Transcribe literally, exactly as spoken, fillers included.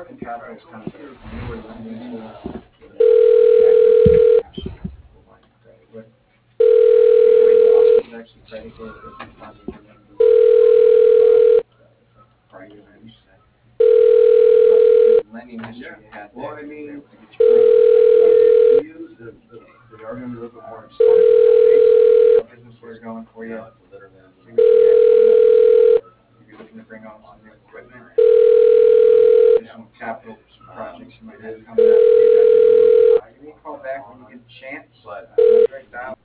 working capital is kind of a newer lending tool. Access to cash, line of credit, but usually the office is actually predicated with the funding and then the it's like prior lending. Lending history you had Well, there. I mean, to get you to you, the, the, the argument is a little bit more started. See how business was going for you. See what you had coming up. If you're looking to bring on some new equipment, additional capital projects you might have coming up. Give me a call back when you get a chance. but Uh, direct dial.